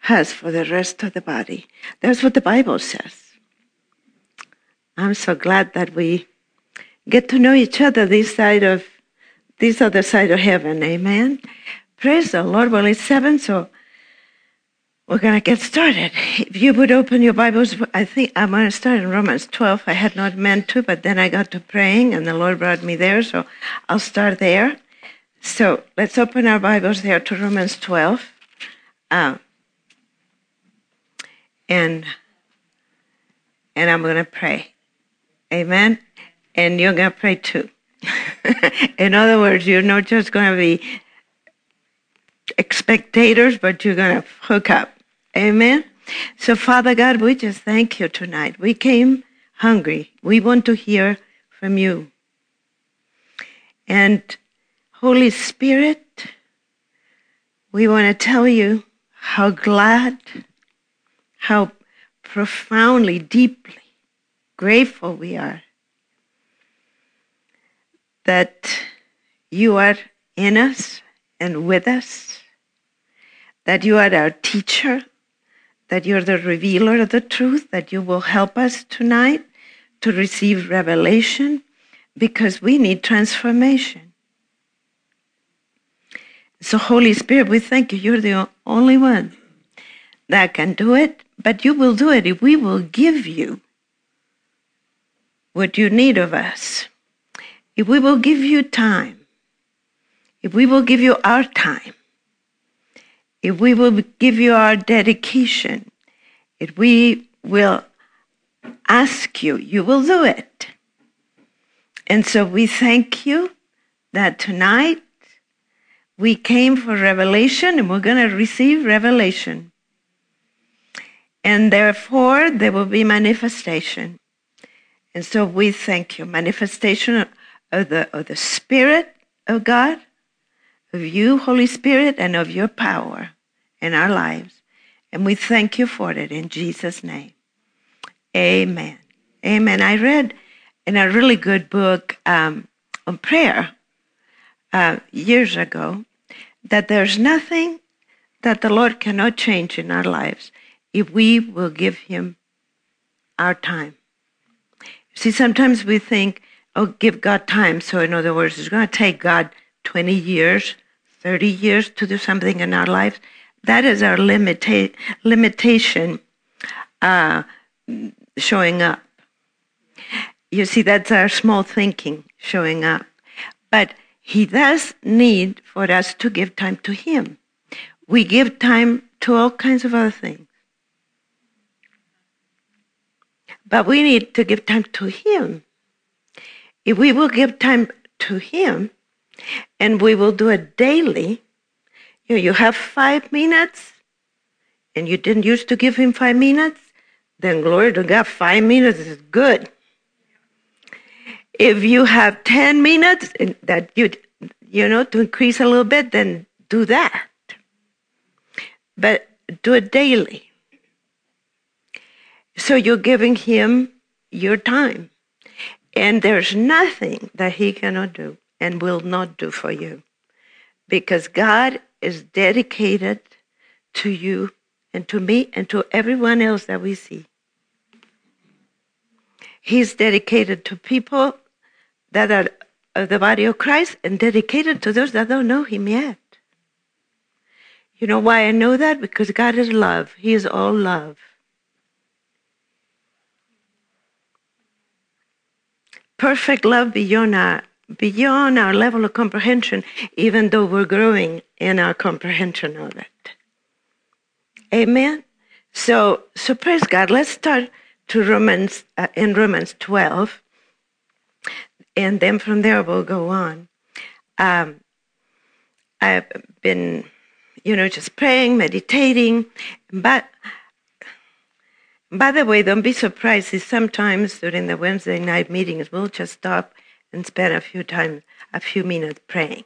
has for the rest of the body. That's what the Bible says. I'm so glad that we get to know each other this other side of heaven. Amen. Praise the Lord. Well, it's 7, so we're going to get started. If you would open your Bibles, I think I'm going to start in Romans 12. I had not meant to, but then I got to praying, and the Lord brought me there, so I'll start there. So let's open our Bibles there to Romans 12. And I'm going to pray. Amen? And you're going to pray too. In other words, you're not just going to be spectators, but you're going to hook up. Amen? So, Father God, we just thank you tonight. We came hungry. We want to hear from you. And Holy Spirit, we want to tell you how glad, how profoundly, deeply grateful we are that you are in us and with us, that you are our teacher, that you're the revealer of the truth, that you will help us tonight to receive revelation because we need transformation. So, Holy Spirit, we thank you. You're the only one that can do it, but you will do it if we will give you what you need of us. If we will give you time, if we will give you our time, if we will give you our dedication, if we will ask you, you will do it. And so we thank you that tonight we came for revelation and we're going to receive revelation. And therefore, there will be manifestation. And so we thank you. Manifestation of the Spirit of God, of you, Holy Spirit, and of your power in our lives. And we thank you for it in Jesus' name. Amen. Amen. I read in a really good book on prayer years ago that there's nothing that the Lord cannot change in our lives if we will give him our time. See, sometimes we think, oh, give God time. So in other words, it's going to take God 20 years, 30 years to do something in our lives. That is our limitation showing up. You see, that's our small thinking showing up. But he does need for us to give time to him. We give time to all kinds of other things. But we need to give time to him. If we will give time to him, and we will do it daily, you have 5 minutes, and you didn't used to give him 5 minutes, then glory to God, 5 minutes is good. If you have 10 minutes that to increase a little bit, then do that. But do it daily. So you're giving him your time. And there's nothing that he cannot do and will not do for you. Because God is dedicated to you and to me and to everyone else that we see. He's dedicated to people that are of the body of Christ and dedicated to those that don't know him yet. You know why I know that? Because God is love. He is all love. Perfect love beyond our level of comprehension, even though we're growing in our comprehension of it. Amen? So praise God. Let's start to in Romans 12, and then from there we'll go on. I've been, just praying, meditating, but by the way, don't be surprised if sometimes during the Wednesday night meetings, we'll just stop and spend a few minutes praying.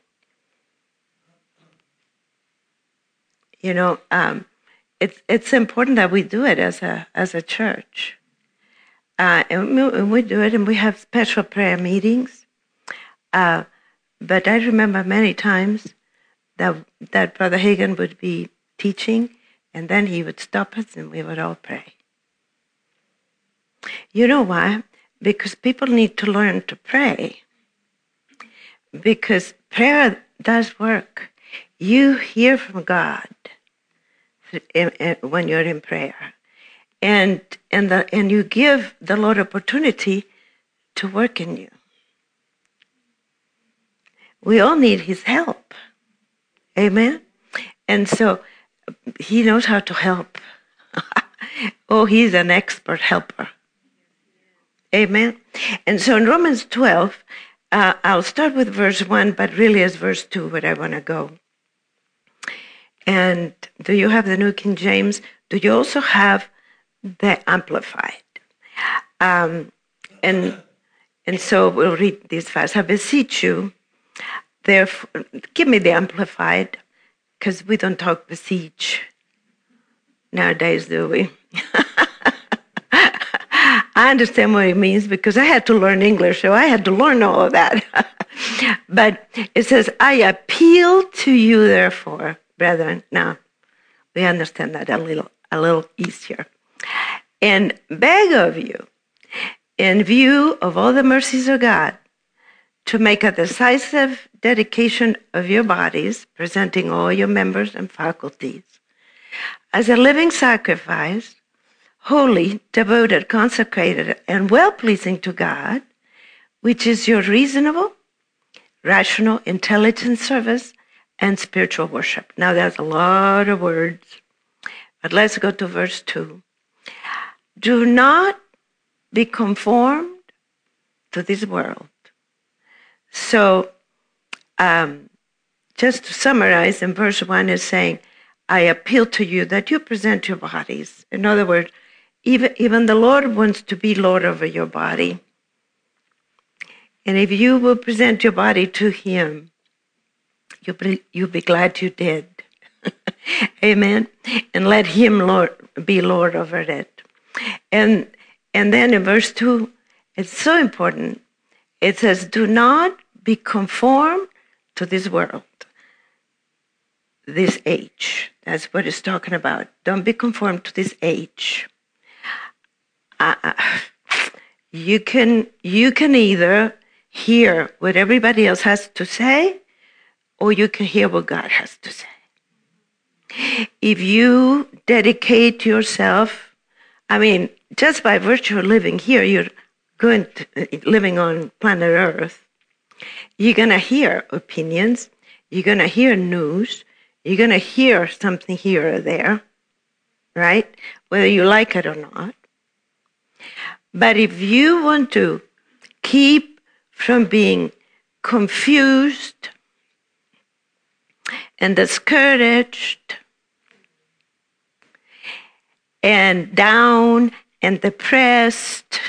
It's important that we do it as a church. And we do it, and we have special prayer meetings. But I remember many times that Brother Hagin would be teaching, And then he would stop us and we would all pray. You know why? Because people need to learn to pray. Because prayer does work. You hear from God when you're in prayer. And you give the Lord opportunity to work in you. We all need his help. Amen? And so he knows how to help. Oh, he's an expert helper. Amen? And so in Romans 12, I'll start with verse 1, but really it's verse 2 where I want to go. And do you have the New King James? Do you also have the Amplified? And so we'll read this fast. I beseech you, therefore, give me the Amplified, because we don't talk beseech nowadays, do we? I understand what it means because I had to learn English, so I had to learn all of that. But it says, I appeal to you, therefore, brethren. Now, we understand that a little easier. And beg of you, in view of all the mercies of God, to make a decisive dedication of your bodies, presenting all your members and faculties, as a living sacrifice, holy, devoted, consecrated, and well-pleasing to God, which is your reasonable, rational, intelligent service and spiritual worship. Now, that's a lot of words, but let's go to verse 2. Do not be conformed to this world. So, just to summarize, in verse 1 is saying, I appeal to you that you present your bodies. In other words, even the Lord wants to be Lord over your body. And if you will present your body to him, you'll be glad you did. Amen. And let him be Lord over it. And then in verse 2, it's so important. It says, do not be conformed to this world, this age. That's what it's talking about. Don't be conformed to this age. You can either hear what everybody else has to say, or you can hear what God has to say. If you dedicate yourself, just by virtue of living here, you're living on planet Earth, you're going to hear opinions, you're going to hear news, you're going to hear something here or there, right? Whether you like it or not. But if you want to keep from being confused and discouraged and down and depressed,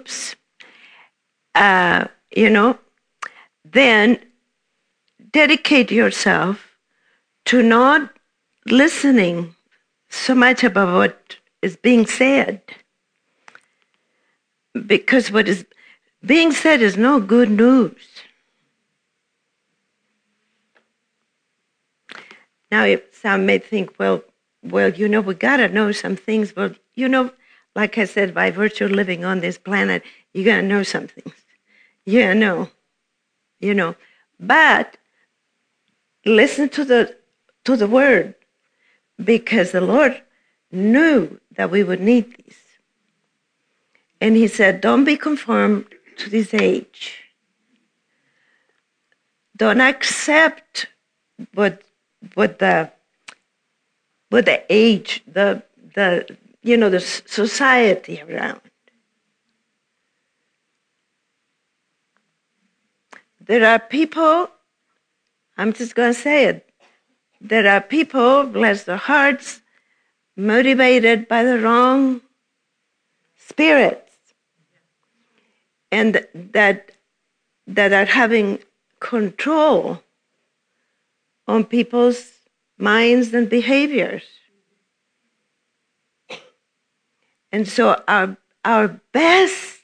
then dedicate yourself to not listening so much about what is being said. Because what is being said is no good news. Now, if some may think, well, we got to know some things. Well, like I said, by virtue of living on this planet, you got to know some things. Yeah, no. But listen to the word, because the Lord knew that we would need these. And he said, don't be conformed to this age. Don't accept what the age, the society around. There are people, I'm just going to say it, there are people, bless their hearts, motivated by the wrong spirits, and that are having control on people's minds and behaviors. And so our best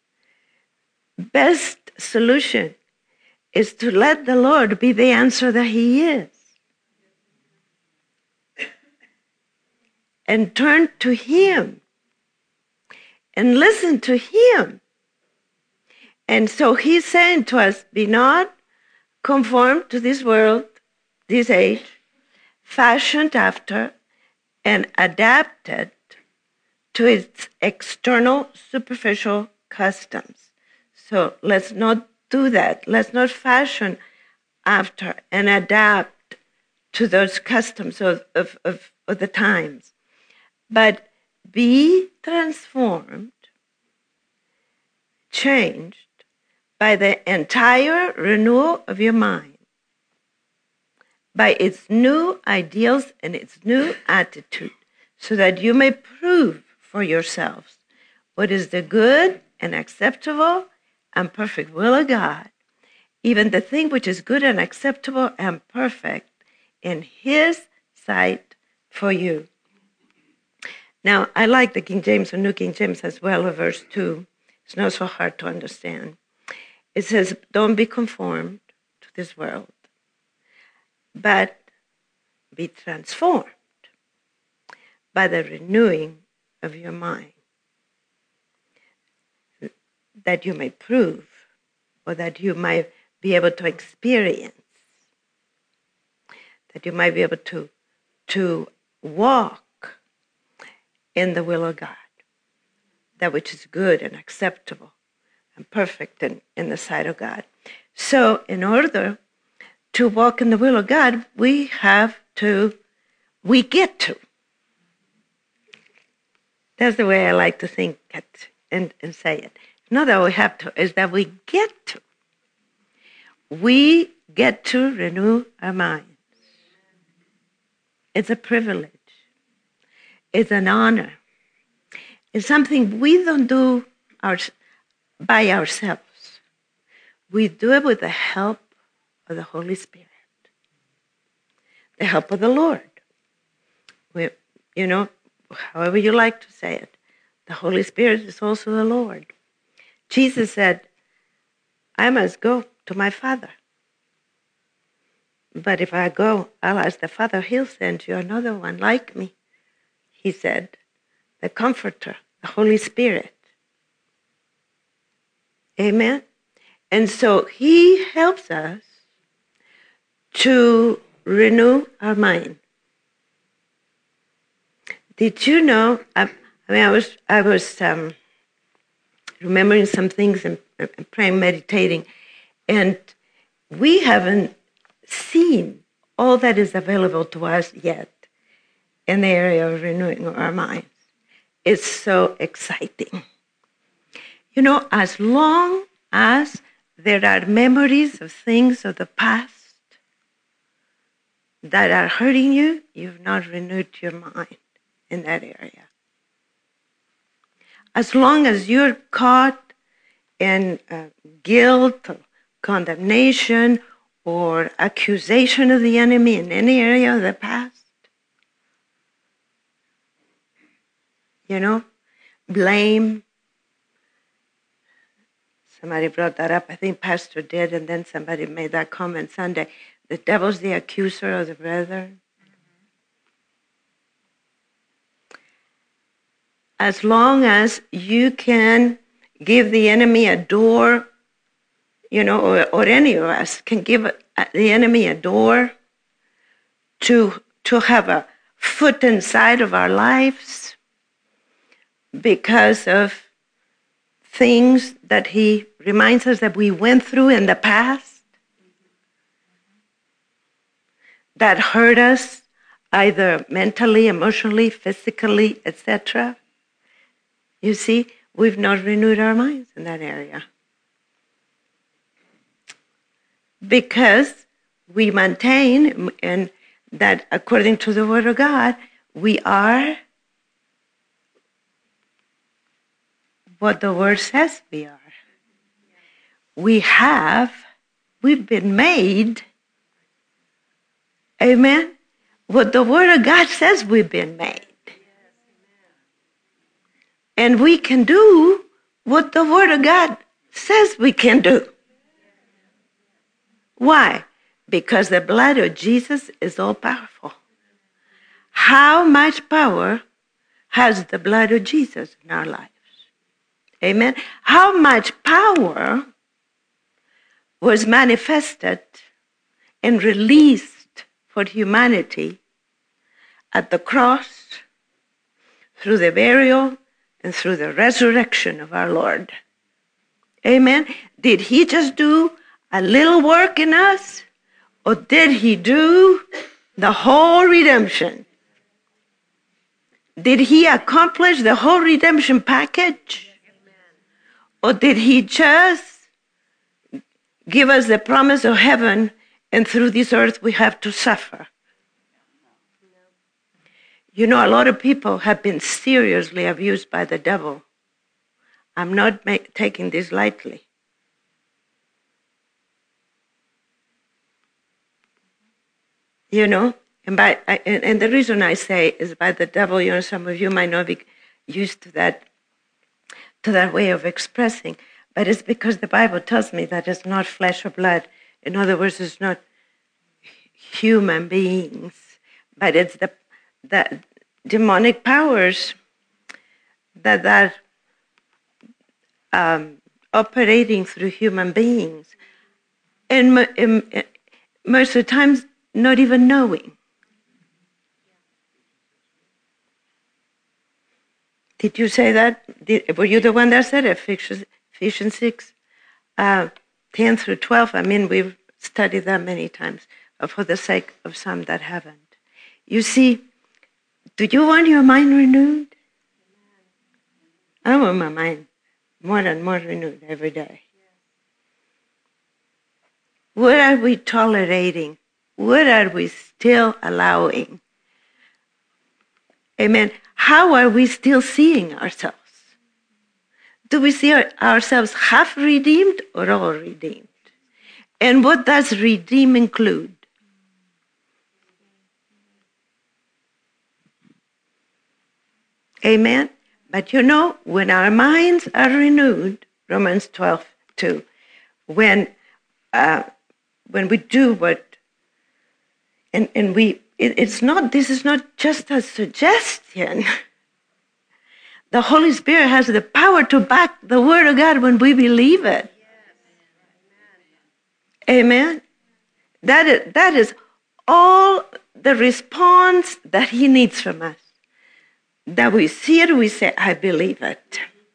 solution is to let the Lord be the answer that he is. and turn to Him and listen to Him. And so He's saying to us, be not conformed to this world, this age, fashioned after and adapted to its external, superficial customs. So let's not do that. Let's not fashion after and adapt to those customs of the times, but be transformed, changed by the entire renewal of your mind, by its new ideals and its new attitude, so that you may prove for yourselves what is the good and acceptable and perfect will of God, even the thing which is good and acceptable and perfect in His sight for you. Now, I like the King James or New King James as well, verse 2. It's not so hard to understand. It says, don't be conformed to this world, but be transformed by the renewing of your mind, that you may prove, or that you might be able to experience, that you might be able to walk in the will of God, that which is good and acceptable and perfect in the sight of God. So in order to walk in the will of God, we get to. That's the way I like to think it and say it. Not that we have to, is that we get to. We get to renew our minds. It's a privilege. It's an honor. It's something we don't do by ourselves. We do it with the help of the Holy Spirit, the help of the Lord. However you like to say it, the Holy Spirit is also the Lord. Jesus said, I must go to my Father. But if I go, I'll ask the Father, He'll send you another one like me. He said, the Comforter, the Holy Spirit. Amen? And so He helps us to renew our mind. Did you know, I was remembering some things and praying, meditating, and we haven't seen all that is available to us yet in the area of renewing our minds. It's so exciting. As long as there are memories of things of the past that are hurting you, you've not renewed your mind in that area. As long as you're caught in guilt, or condemnation, or accusation of the enemy in any area of the past, blame. Somebody brought that up. I think Pastor did, and then somebody made that comment Sunday. The devil's the accuser of the brethren. As long as you can give the enemy a door, or any of us can give the enemy a door to have a foot inside of our lives because of things that he reminds us that we went through in the past that hurt us either mentally, emotionally, physically, etc. You see, we've not renewed our minds in that area. Because we maintain and that according to the Word of God, we are what the Word says we are. We've been made, amen, what the Word of God says we've been made. And we can do what the Word of God says we can do. Why? Because the blood of Jesus is all powerful. How much power has the blood of Jesus in our lives. Amen. How much power was manifested and released for humanity at the cross, through the burial, and through the resurrection of our Lord. Amen. Did he just do a little work in us? Or did he do the whole redemption? Did he accomplish the whole redemption package? Or did he just give us the promise of heaven, and through this earth we have to suffer? You know, a lot of people have been seriously abused by the devil. I'm not taking this lightly. You know, and the reason I say is by the devil. You know, some of you might not be used to that way of expressing, but it's because the Bible tells me that it's not flesh or blood. In other words, it's not human beings, but it's the demonic powers that operating through human beings, and most of the times not even knowing. Did you say that? Were you the one that said it? Ephesians 6, 10 through 12. I mean, we've studied that many times, for the sake of some that haven't. You see, do you want your mind renewed? I want my mind more and more renewed every day. What are we tolerating? What are we still allowing? Amen. How are we still seeing ourselves? Do we see ourselves half redeemed or all redeemed? And what does redeem include? Amen. But you know, when our minds are renewed, Romans 12:2, when we do what, and we, this is not just a suggestion. The Holy Spirit has the power to back the Word of God when we believe it. Amen. That is all the response that He needs from us. That we see it, we say, I believe it.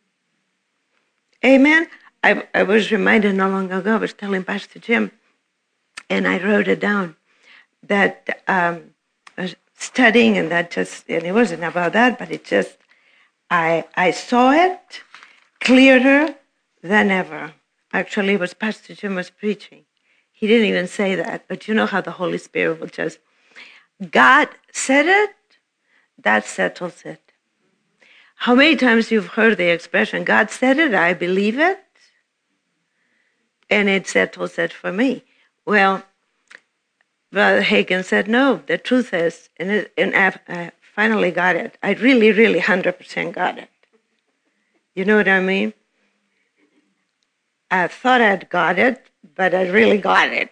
Amen. I was reminded not long ago, I was telling Pastor Jim, and I wrote it down, that I was studying, and it wasn't about that, but it just, I saw it clearer than ever. Actually, it was Pastor Jim was preaching. He didn't even say that, but you know how the Holy Spirit will just, God said it, that settles it. How many times you've heard the expression, God said it, I believe it, and it settles it for me. Well, Brother Hagin said, no, the truth is, and I finally got it. I really, really 100% got it. You know what I mean? I thought I'd got it, but I really got it.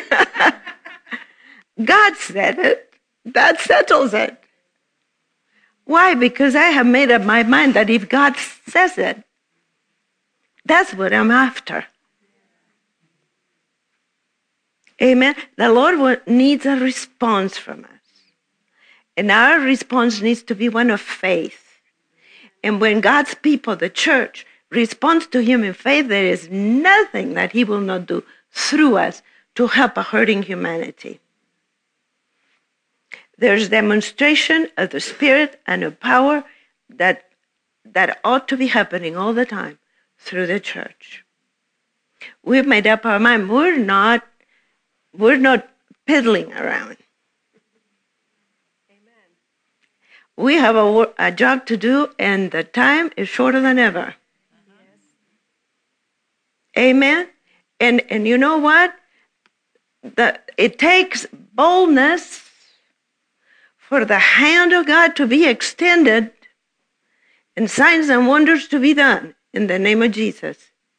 God said it, that settles it. Why? Because I have made up my mind that if God says it, that's what I'm after. Amen. The Lord needs a response from us. And our response needs to be one of faith. And when God's people, the church, responds to Him in faith, there is nothing that He will not do through us to help a hurting humanity. There's demonstration of the Spirit and of power that ought to be happening all the time through the church. We've made up our mind. We're not piddling around. Amen. We have a job to do, and the time is shorter than ever. Yes. Amen. And you know what? It takes boldness for the hand of God to be extended and signs and wonders to be done in the name of Jesus.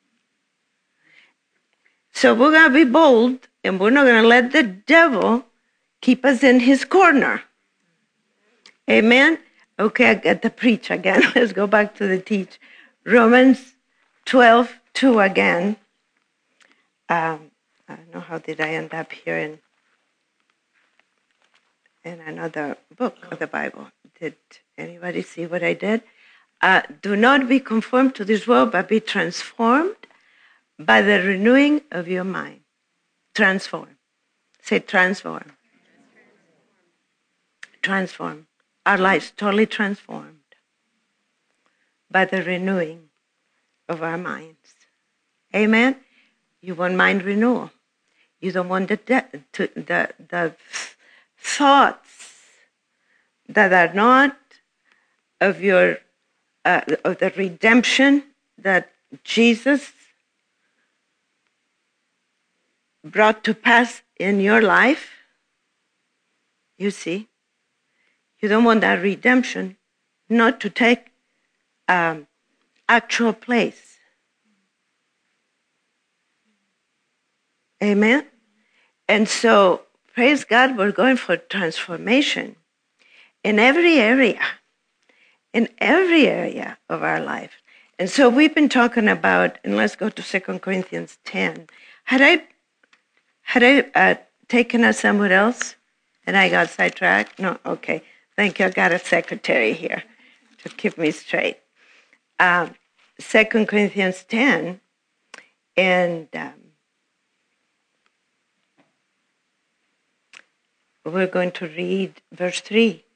So we're going to be bold, and we're not going to let the devil keep us in his corner. Amen. Okay, I get the preach again. Let's go back to the teach. Romans 12:2 again. I don't know how did I end up here in another book of the Bible. Did anybody see what I did? Do not be conformed to this world, but be transformed by the renewing of your mind. Transform. Say transform. Transform. Our lives totally transformed by the renewing of our minds. Amen? You want mind renewal. You don't want the thoughts that are not of your of the redemption that Jesus brought to pass in your life. You see, you don't want that redemption not to take actual place. Amen? And so, praise God, we're going for transformation in every area of our life. And so we've been talking about, and let's go to 2 Corinthians 10. Had I taken us somewhere else and I got sidetracked? No? Okay. Thank you. I got a secretary here to keep me straight. 2 Corinthians 10, and we're going to read verse 3.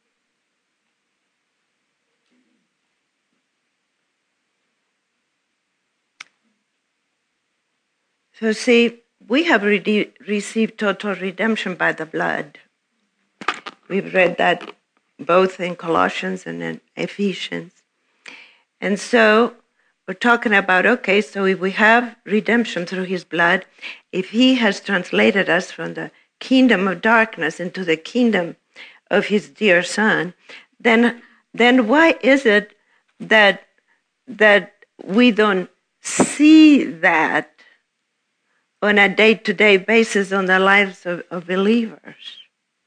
So see, we have received total redemption by the blood. We've read that both in Colossians and in Ephesians. And so we're talking about, okay, so if we have redemption through his blood, if he has translated us from the kingdom of darkness into the kingdom of his dear son, then why is it that we don't see that on a day-to-day basis on the lives of believers?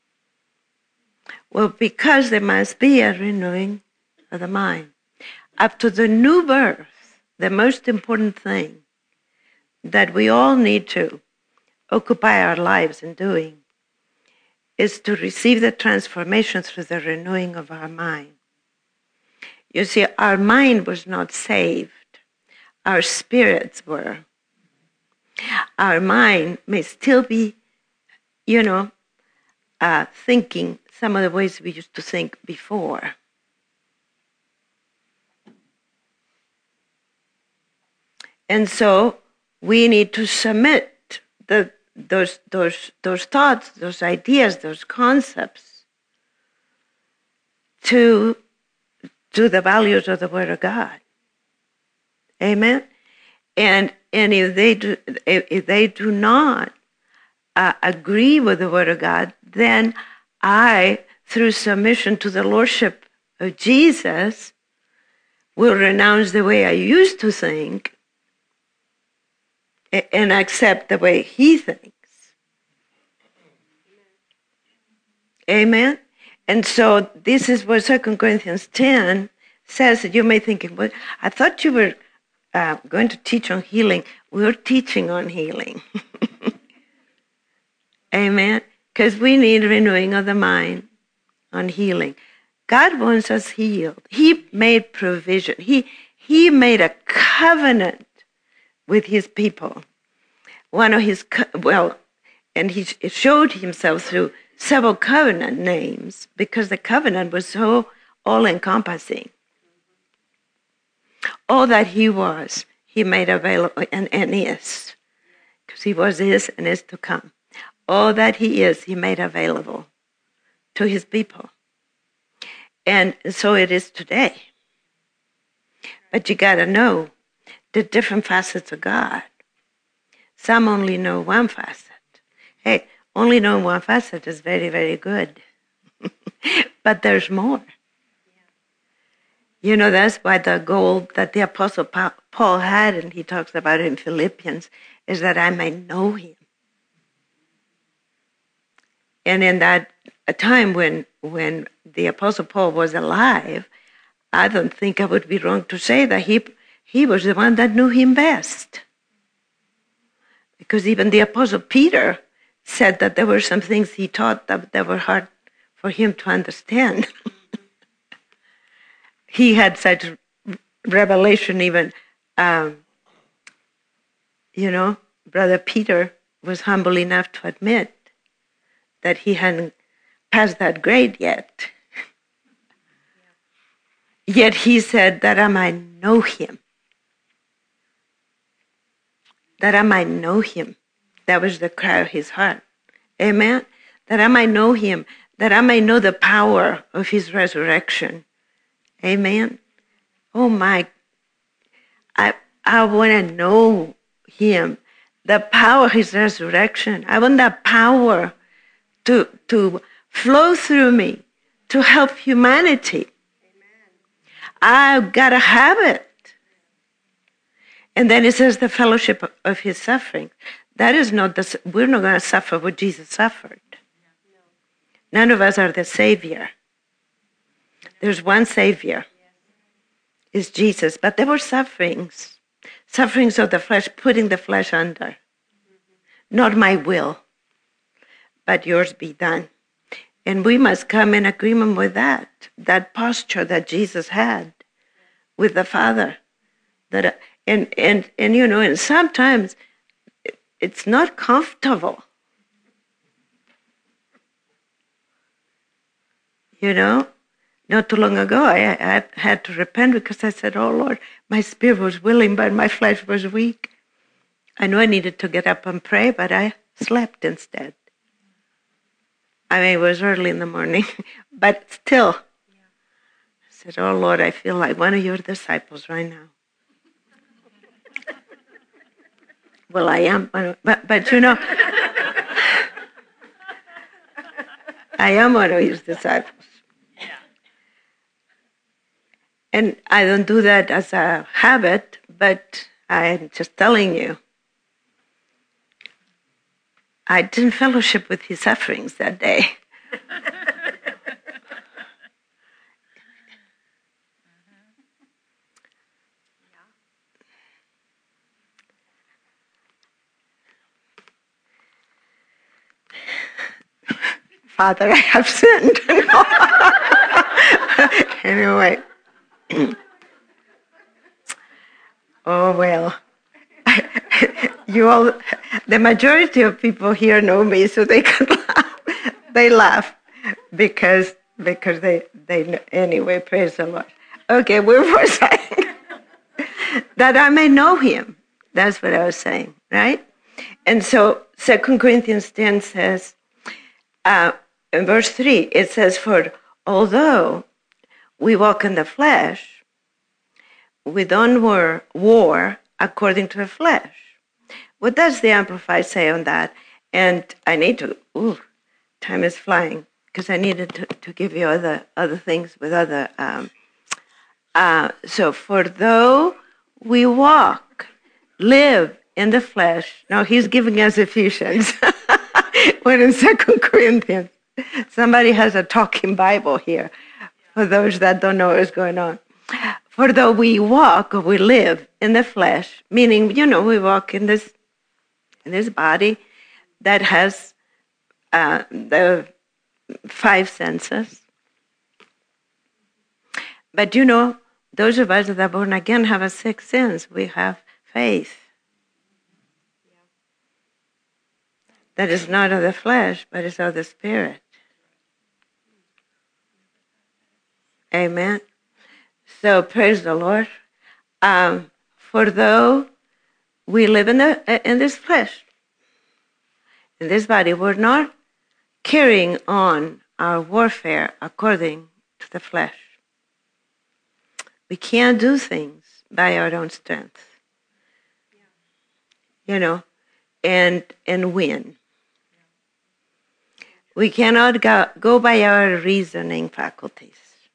Well, because there must be a renewing of the mind. Up to the new birth, the most important thing that we all need to occupy our lives in doing is to receive the transformation through the renewing of our mind. You see, our mind was not saved. Our spirits were. Our mind may still be, thinking some of the ways we used to think before. And so we need to submit those thoughts, those ideas, those concepts to the values of the Word of God. Amen. And if they do not agree with the Word of God, then I, through submission to the Lordship of Jesus, will renounce the way I used to think and accept the way he thinks. Amen? And so this is what 2 Corinthians 10 says. That you may think, well, I thought you were going to teach on healing. We're teaching on healing. Amen? Because we need renewing of the mind on healing. God wants us healed. He made provision. He made a covenant with his people. One of his, and he showed himself through several covenant names because the covenant was so all-encompassing. All that he was, he made available, and is, because he was, is, and is to come. All that he is, he made available to his people. And so it is today. But you got to know the different facets of God. Some only know one facet. Hey, only knowing one facet is very, very good. But there's more. You know, that's why the goal that the Apostle Paul had, and he talks about it in Philippians, is that I may know him. And in that a time when the Apostle Paul was alive, I don't think I would be wrong to say that he was the one that knew him best. Because even the Apostle Peter said that there were some things he taught that were hard for him to understand. He had such revelation even, Brother Peter was humble enough to admit that he hadn't passed that grade yet. Yet he said that I might know him. That I might know him. That was the cry of his heart. Amen? That I might know him. That I might know the power of his resurrection. Amen? Oh my, I want to know him. The power of his resurrection. I want that power to flow through me to help humanity. I've got to have it. And then it says the fellowship of his suffering. That is not we're not going to suffer what Jesus suffered. None of us are the Savior. There's one Savior. Is Jesus. But there were sufferings. Sufferings of the flesh, putting the flesh under. Not my will, but yours be done. And we must come in agreement with that posture that Jesus had with the Father. And sometimes it's not comfortable. Not too long ago, I had to repent because I said, oh, Lord, my spirit was willing, but my flesh was weak. I knew I needed to get up and pray, but I slept instead. I mean, it was early in the morning, but still. I said, oh, Lord, I feel like one of your disciples right now. Well, I am, but I am one of his disciples. And I don't do that as a habit, but I'm just telling you. I didn't fellowship with his sufferings that day. Father, I have sinned. Anyway. Oh, well. You all, the majority of people here know me, so they can laugh. They laugh because they anyway, praise the Lord. Okay, we were saying that I may know him. That's what I was saying, right? And so 2 Corinthians 10 says, in verse 3, it says, for although we walk in the flesh, we don't war according to the flesh. What does the Amplified say on that? And I need to, time is flying, because I needed to give you other things with other, so for though we live in the flesh, now he's giving us Ephesians, when in 2 Corinthians, somebody has a talking Bible here, for those that don't know what's going on. For though we live in the flesh, meaning, we walk in this body that has the 5 senses. But those of us that are born again have a 6th sense. We have faith. That is not of the flesh, but is of the Spirit. Amen. So praise the Lord. For though we live in this flesh, in this body, we're not carrying on our warfare according to the flesh. We can't do things by our own strength, and win. We cannot go by our reasoning faculties.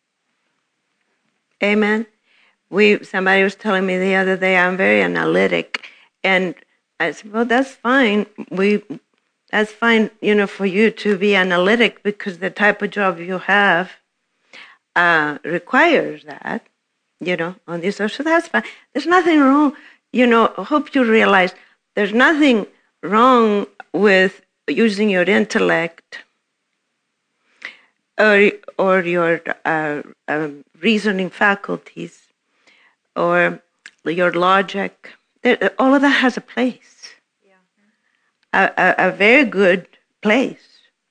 Amen. Somebody was telling me the other day I'm very analytic, and I said, well, that's fine. That's fine, for you to be analytic because the type of job you have requires that, on this. So that's fine. There's nothing wrong. I hope you realize there's nothing wrong with using your intellect or your reasoning faculties or your logic. All of that has a place. A very good place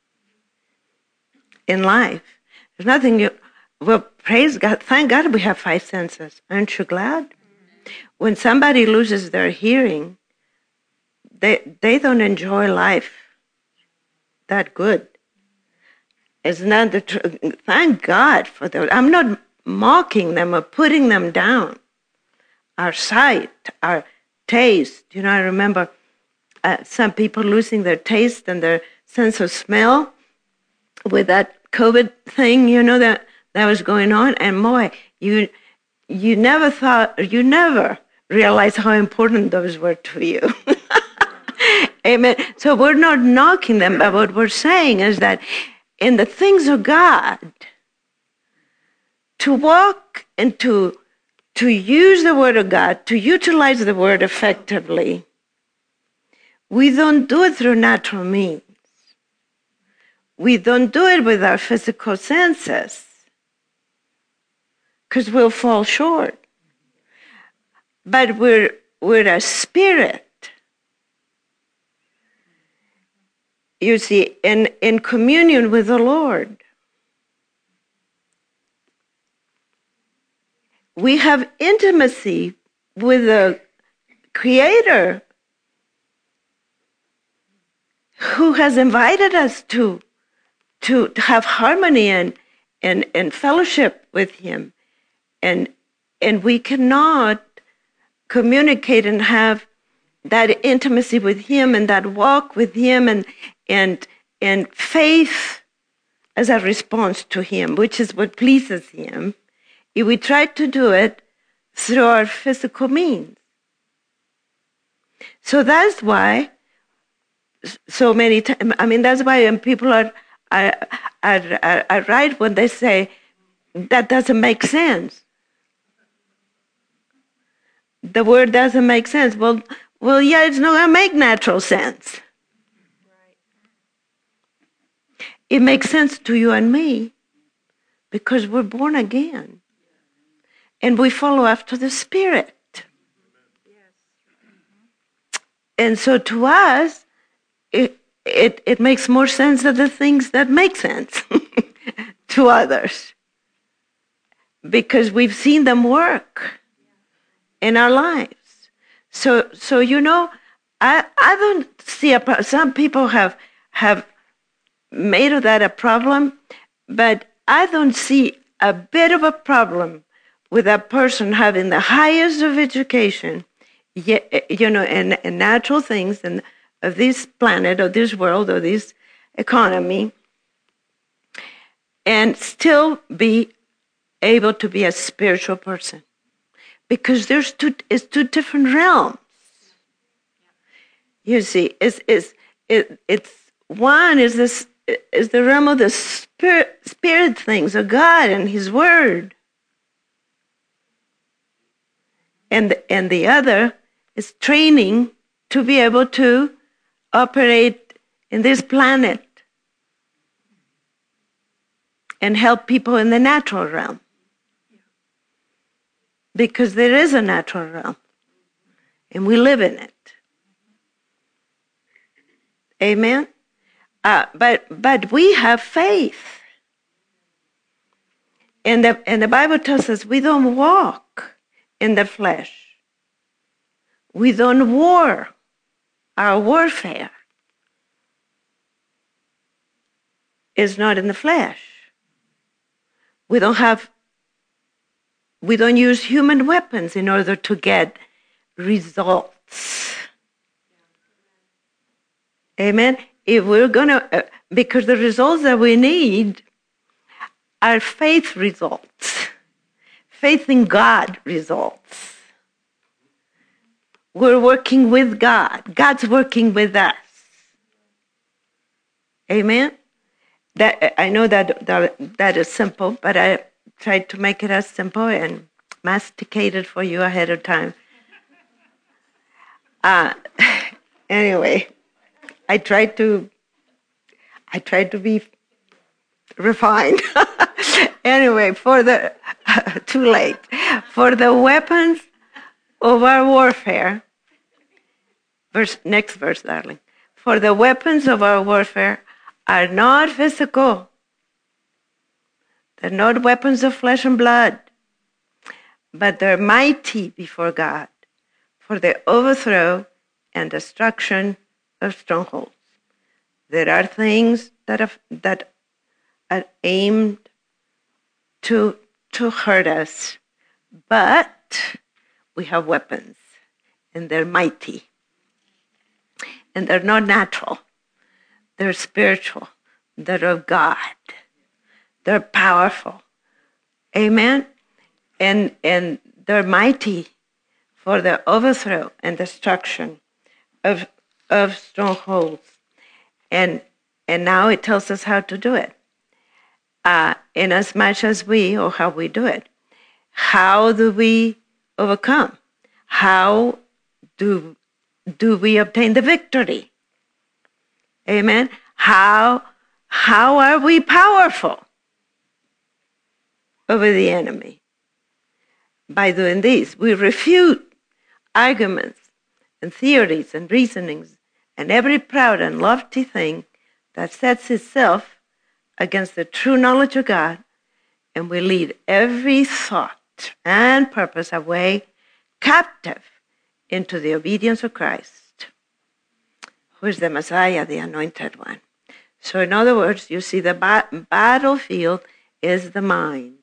in life. There's nothing praise God. Thank God we have 5 senses. Aren't you glad? When somebody loses their hearing, they don't enjoy life that good. It's not the truth. Thank God for that. I'm not mocking them or putting them down. Our sight, our taste. I remember some people losing their taste and their sense of smell with that COVID thing, that was going on. And boy, you never realized how important those were to you. Amen. So we're not knocking them, but what we're saying is that in the things of God, to walk and to use the Word of God, to utilize the Word effectively, we don't do it through natural means. We don't do it with our physical senses because we'll fall short. But we're a spirit. You see, in communion with the Lord. We have intimacy with the Creator who has invited us to have harmony and fellowship with Him. And we cannot communicate and have that intimacy with Him and that walk with Him and faith as a response to Him, which is what pleases Him, if we try to do it through our physical means. So that's why so many times, that's why when people are right when they say that doesn't make sense. The word doesn't make sense. Well, yeah, it's not going to make natural sense. Right. It makes sense to you and me because we're born again. And we follow after the Spirit. Yes. And so to us, it makes more sense than the things that make sense to others. Because we've seen them work in our lives. So I don't see some people have made of that a problem, but I don't see a bit of a problem with a person having the highest of education, and natural things and of this planet or this world or this economy, and still be able to be a spiritual person. Because it's two different realms. You see, it's one is the realm of the spirit things of God and His Word, and the other is training to be able to operate in this planet and help people in the natural realm. Because there is a natural realm, and we live in it. Amen? But we have faith. And the Bible tells us we don't walk in the flesh. We don't war. Our warfare is not in the flesh. We don't use human weapons in order to get results. Amen? If we're going to, because the results that we need are faith results. Faith in God results. We're working with God. God's working with us. Amen? That I know that is simple, but I tried to make it as simple and masticate it for you ahead of time. Anyway, I tried to be refined. Anyway, too late. For the weapons of our warfare, next verse, darling. For the weapons of our warfare are not physical. They're not weapons of flesh and blood, but they're mighty before God for the overthrow and destruction of strongholds. There are things that are aimed to hurt us, but we have weapons, and they're mighty. And they're not natural. They're spiritual. They're of God. They're powerful. Amen? And they're mighty for the overthrow and destruction of strongholds. And now it tells us how to do it. In as much as how we do it. How do we overcome? How do we obtain the victory? Amen. How are we powerful over the enemy? By doing this, we refute arguments and theories and reasonings and every proud and lofty thing that sets itself against the true knowledge of God, and we lead every thought and purpose away captive into the obedience of Christ, who is the Messiah, the Anointed One. So in other words, you see the battlefield is the mind.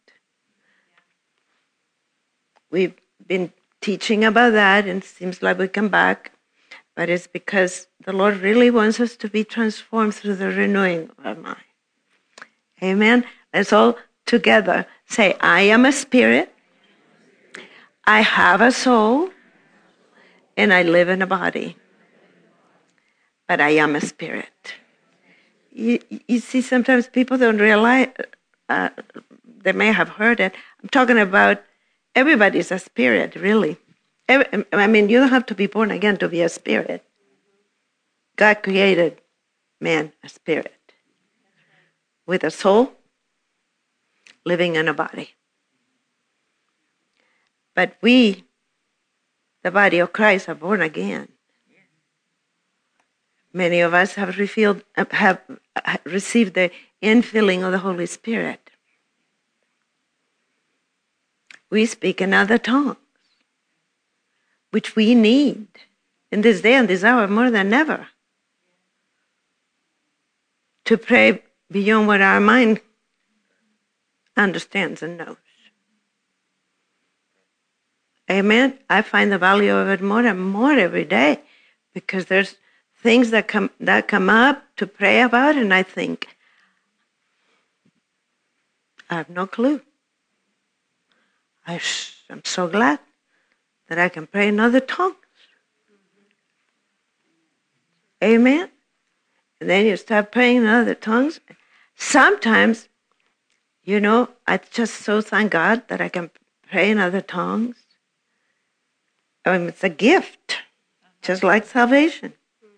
We've been teaching about that, and it seems like we come back, but it's because the Lord really wants us to be transformed through the renewing of our mind. Amen? Let's all together say, I am a spirit, I have a soul, and I live in a body. But I am a spirit. You see, sometimes people don't realize, they may have heard it. I'm talking about everybody's a spirit, really. You don't have to be born again to be a spirit. God created man a spirit with a soul living in a body. But we, the body of Christ, are born again. Many of us have received the infilling of the Holy Spirit. We speak in other tongues, which we need in this day and this hour more than ever, to pray beyond what our mind understands and knows. Amen? I find the value of it more and more every day, because there's things that come up to pray about, and I think, I have no clue. I'm so glad that I can pray in other tongues. Amen? And then you start praying in other tongues. Sometimes, I just so thank God that I can pray in other tongues. It's a gift, just like salvation.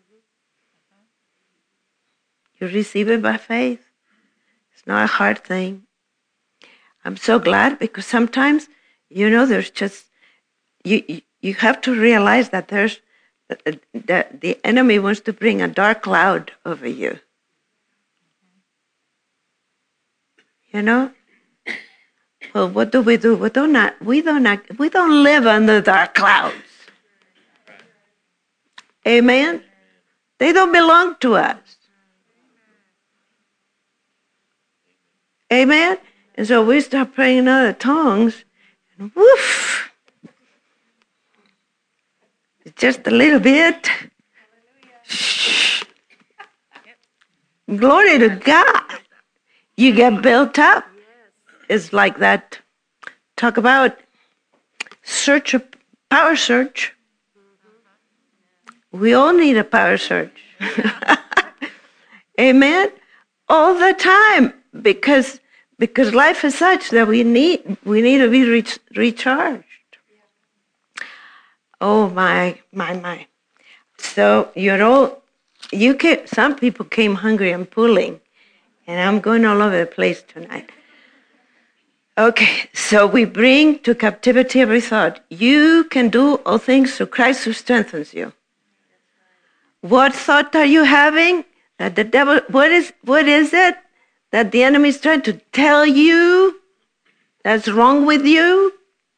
You receive it by faith. It's not a hard thing. I'm so glad, because sometimes, there's just, you have to realize that there's, the enemy wants to bring a dark cloud over you. Well, what do? We don't live under dark clouds. Amen? They don't belong to us. Amen? And so we start praying in other tongues, and woof! Just a little bit. Shh. Glory to God. You get built up. It's like that. Talk about power surge. We all need a power surge. Amen? All the time, because life is such that we need to be recharged. Oh my. So some people came hungry and pulling, and I'm going all over the place tonight. Okay, so we bring to captivity every thought. You can do all things through Christ who strengthens you. What thought are you having? That the devil, what is it that the enemy is trying to tell you that's wrong with you?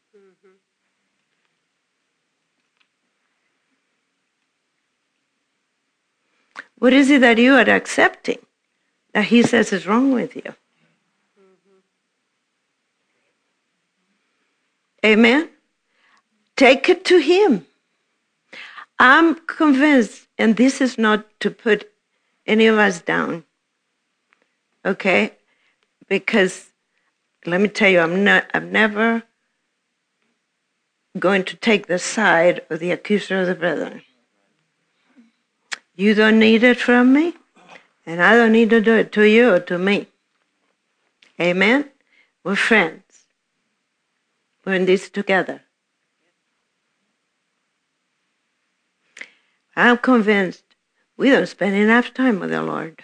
What is it that you are accepting that he says is wrong with you? Amen? Take it to him. I'm convinced, and this is not to put any of us down, okay? Because let me tell you, I'm never going to take the side of the accuser of the brethren. You don't need it from me, and I don't need to do it to you or to me. Amen? We're friends. We're in this together. I'm convinced we don't spend enough time with the Lord.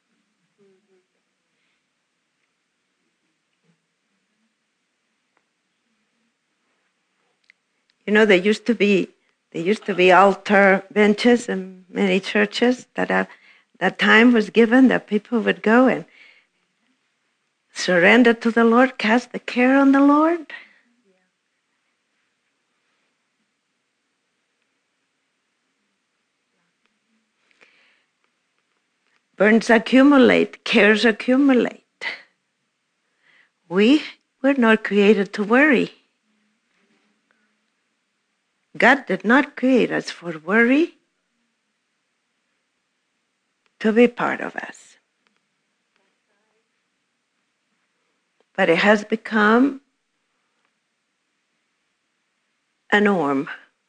You know, there used to be altar benches in many churches that time was given that people would go and surrender to the Lord, cast the care on the Lord. Burdens accumulate, cares accumulate. We're not created to worry. God did not create us for worry to be part of us. But it has become a norm.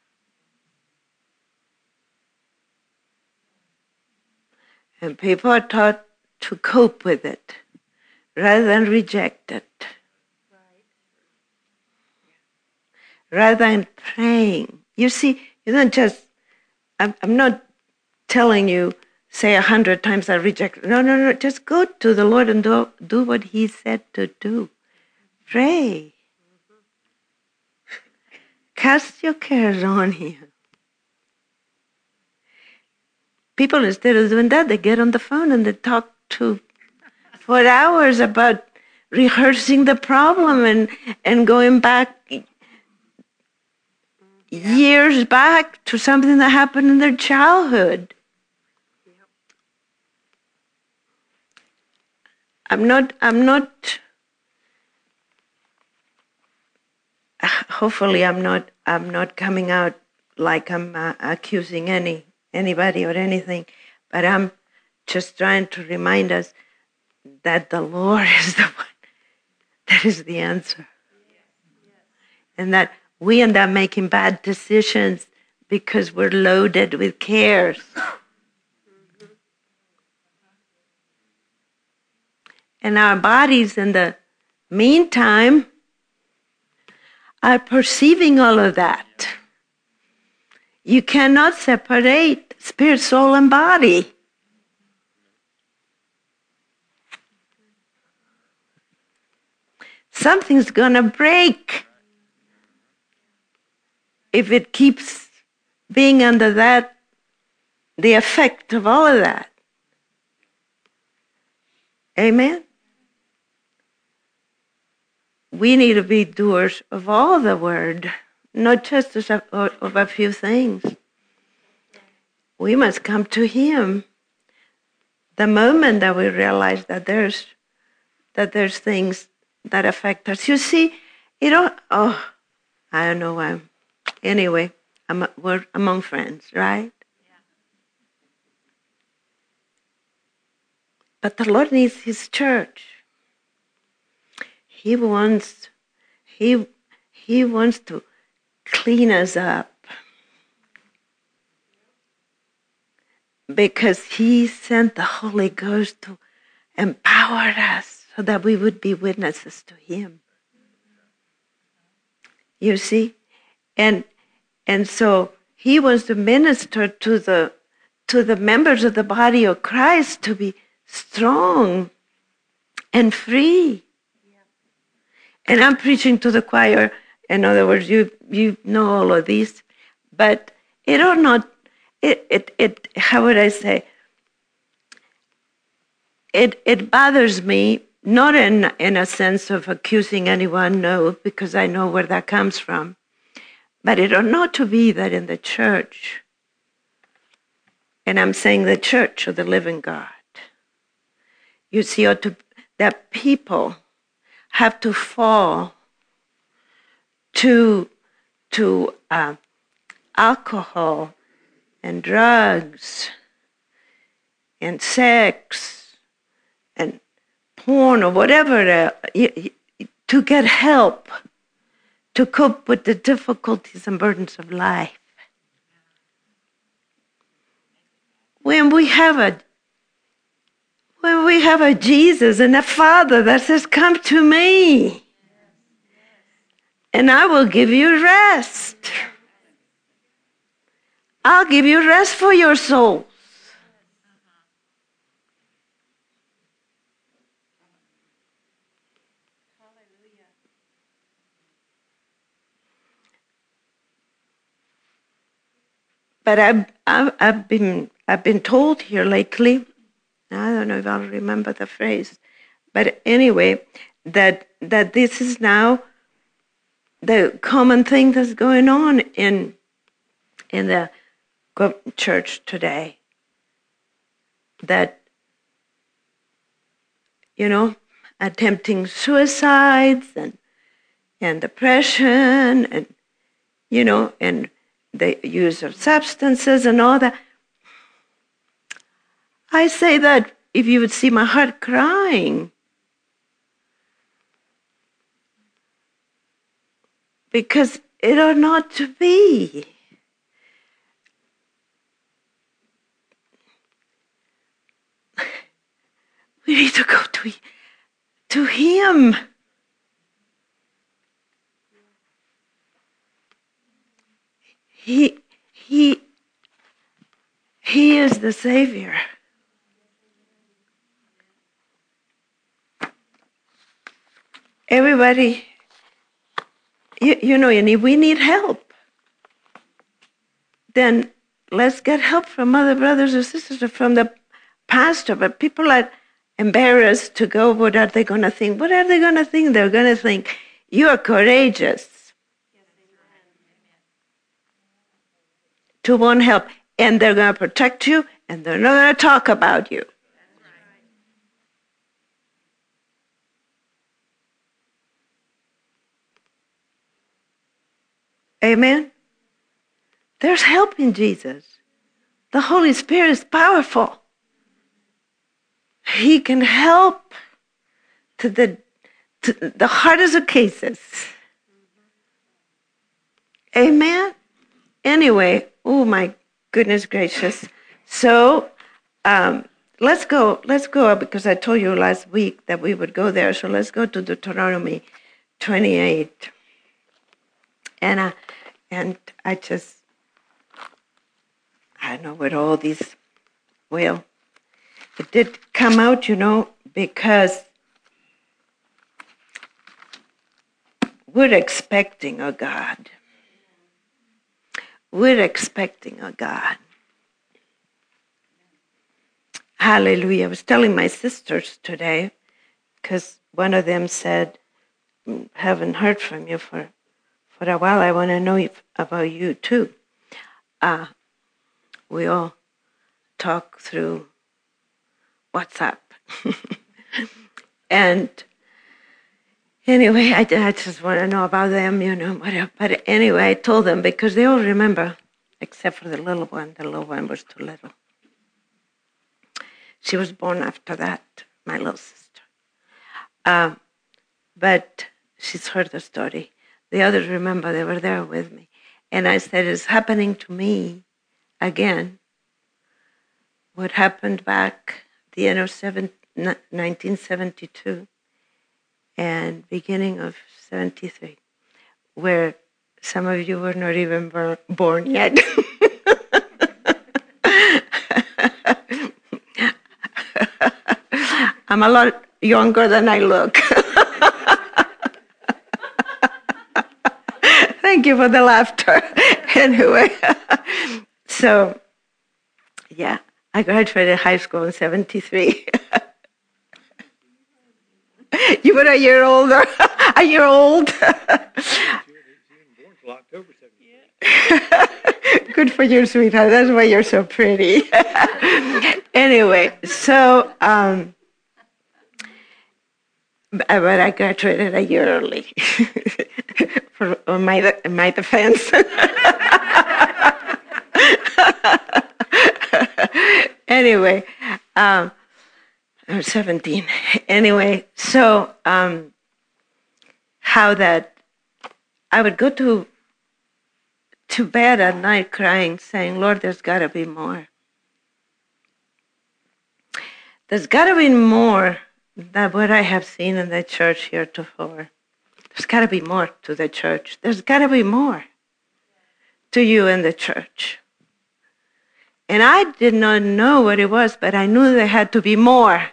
And people are taught to cope with it rather than reject it. Rather than praying. You see, you don't just, I'm not telling you, say 100 times I reject it. No. Just go to the Lord and do what he said to do. Pray. Cast your cares on him. People, instead of doing that, they get on the phone and they talk for hours about rehearsing the problem and going back years back to something that happened in their childhood. I'm not hopefully I'm not coming out like I'm accusing anybody or anything, but I'm just trying to remind us that the Lord is the one that is the answer. And that we end up making bad decisions because we're loaded with cares. And our bodies in the meantime are perceiving all of that. You cannot separate spirit, soul, and body. Something's going to break if it keeps being under the effect of all of that. Amen? We need to be doers of all the word, not just of a few things. We must come to him the moment that we realize that there's things that affect us. You see, I don't know why. Anyway, we're among friends, right? Yeah. But the Lord needs his church. He wants to clean us up. because he sent the Holy Ghost to empower us so that we would be witnesses to him. You see? And so he wants to minister to the members of the body of Christ to be strong and free. And I'm preaching to the choir. In other words, you know all of these, but it or not, it how would I say? It bothers me, not in a sense of accusing anyone, no, because I know where that comes from. But it ought not to be that in the church, and I'm saying the church of the living God, you see, that people have to fall to alcohol and drugs and sex and porn or whatever to get help to cope with the difficulties and burdens of life. When we have a Jesus and a Father that says, "Come to me, and I will give you rest. I'll give you rest for your souls." But I've been told here lately, I don't know if I'll remember the phrase, but anyway, that this is now the common thing that's going on in the church today. That, attempting suicides and depression and, and the use of substances and all that. I say that if you would see my heart crying, because it ought not to be. We need to go to him. He is the Savior. Everybody, and if we need help, then let's get help from other brothers or sisters or from the pastor. But people are embarrassed to go. What are they going to think? What are they going to think? They're going to think, you are courageous to want help. And they're going to protect you, and they're not going to talk about you. Amen? There's help in Jesus. The Holy Spirit is powerful. He can help to the hardest of cases. Amen? Anyway, oh my goodness gracious. So let's go because I told you last week that we would go there. So let's go to Deuteronomy 28. And I don't know what all these, well, it did come out, because we're expecting a God. We're expecting a God. Hallelujah. I was telling my sisters today, because one of them said, haven't heard from you for a while. I want to know about you too. We all talk through WhatsApp. And anyway, I just want to know about them, whatever. But anyway, I told them because they all remember, except for the little one. The little one was too little. She was born after that, my little sister. But she's heard the story. The others remember, they were there with me. And I said, it's happening to me again. what happened back at the end of 1972 and beginning of 73, where some of you were not even born yet. I'm a lot younger than I look. Thank you for the laughter. Anyway, so, yeah, I graduated high school in 73. You were a year older. A year old. Good for you, sweetheart. That's why you're so pretty. Anyway, so, but I graduated a year early. For my defense. Anyway, I was 17. Anyway, so how that I would go to bed at night crying, saying, Lord, there's got to be more. There's got to be more than what I have seen in the church heretofore. There's got to be more to the church. There's got to be more to you in the church. And I did not know what it was, but I knew there had to be more.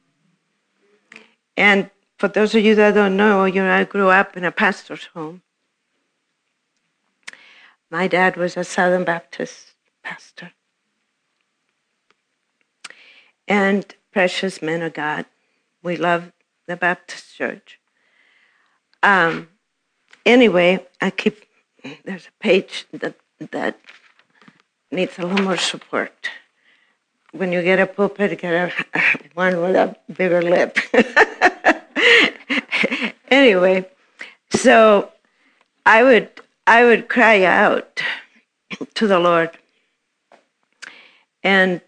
And for those of you that don't know, I grew up in a pastor's home. My dad was a Southern Baptist pastor. And precious men of God. We love the Baptist church. Anyway, there's a page that needs a little more support. When you get a pulpit, get one with a bigger lip. Anyway, so I would cry out to the Lord. And,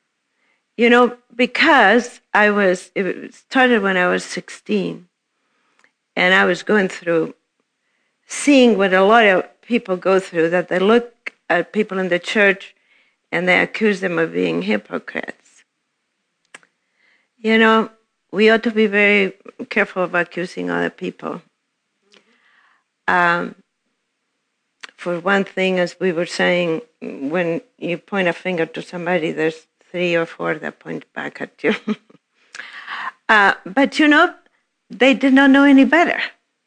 because it started when I was 16, and I was going through, seeing what a lot of people go through, that they look at people in the church and they accuse them of being hypocrites. We ought to be very careful of accusing other people. For one thing, as we were saying, when you point a finger to somebody, there's 3 or 4 that point back at you. But they did not know any better.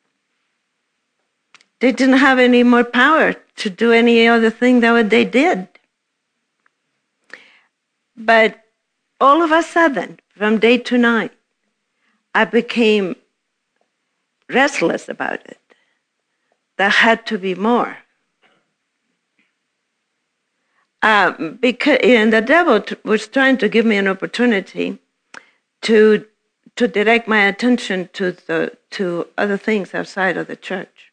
They didn't have any more power to do any other thing than what they did. But all of a sudden, from day to night, I became restless about it. There had to be more. And the devil was trying to give me an opportunity to direct my attention to other things outside of the church.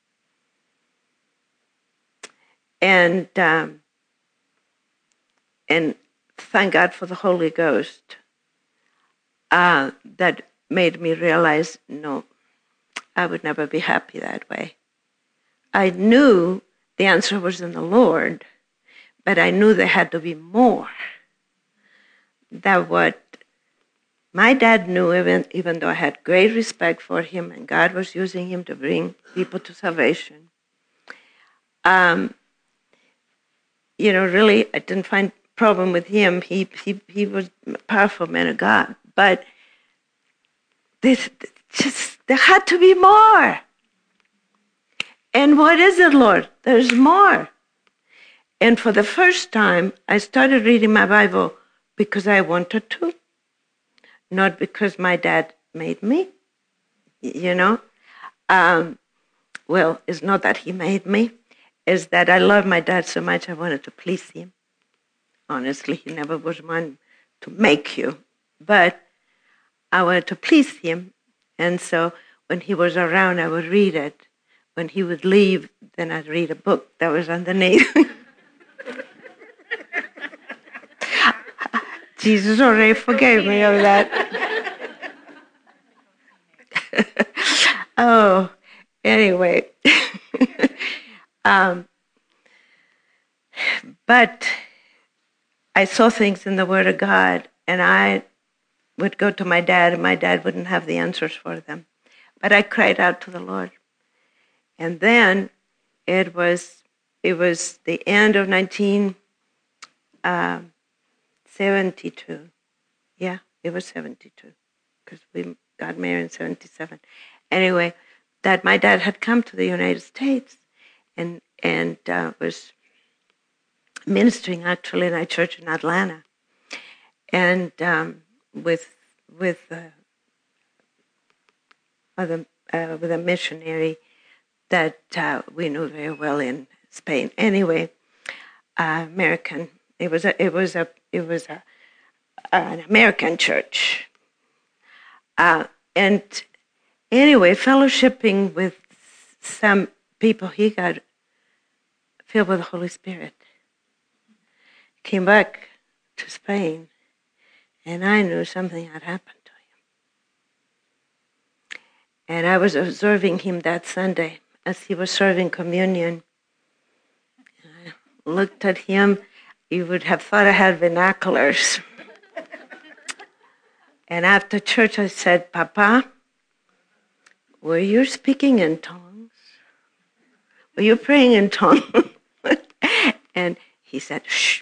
And thank God for the Holy Ghost that made me realize, no, I would never be happy that way. I knew the answer was in the Lord, but I knew there had to be more. That what my dad knew, even though I had great respect for him and God was using him to bring people to salvation, really, I didn't find problem with him. He was a powerful man of God. But there had to be more. And what is it, Lord? There's more. And for the first time, I started reading my Bible because I wanted to, not because my dad made me, Well, it's not that he made me. It's that I love my dad so much I wanted to please him. Honestly, he never was one to make you. But I wanted to please him. And so when he was around, I would read it. When he would leave, then I'd read a book that was underneath. Jesus already forgave me of that. Oh, anyway. But I saw things in the Word of God, and I would go to my dad, and my dad wouldn't have the answers for them. But I cried out to the Lord. And then it was the end of 1972. Yeah, it was 72, because we got married in 77. Anyway, that my dad had come to the United States and was ministering actually in a church in Atlanta, and with a missionary that we knew very well in Spain. Anyway, American. It was an American church, and anyway, fellowshipping with some people, he got filled with the Holy Spirit. Came back to Spain, and I knew something had happened to him. And I was observing him that Sunday as he was serving communion. And I looked at him. You would have thought I had binoculars. And after church, I said, "Papa, were you speaking in tongues? Were you praying in tongues?" And he said, "Shh."